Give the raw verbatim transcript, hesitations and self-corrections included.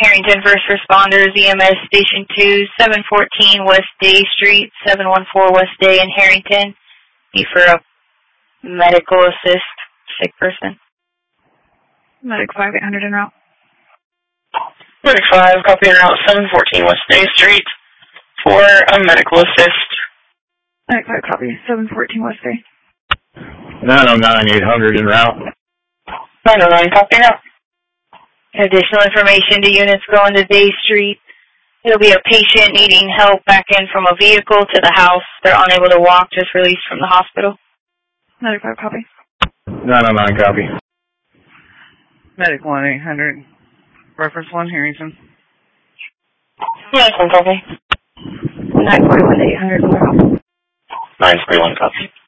Harrington First Responders, E M S Station two, seven fourteen West Day Street, seven one four West Day in Harrington. Need for a medical assist, sick person. Medic five eight hundred en route. Medic five, copy en route, seven fourteen West Day Street for a medical assist. Medic five, copy, seven fourteen West Day. nine oh nine eight hundred en route. nine oh nine, copy en route. Additional information to units going to Day Street. There'll be a patient needing help back in from a vehicle to the house. They're unable to walk, just released from the hospital. Medic five, copy. nine oh nine, copy. Medic one eight hundred. Reference one, Harrington. Medic one, copy. nine forty-one eight hundred. nine forty-one, copy.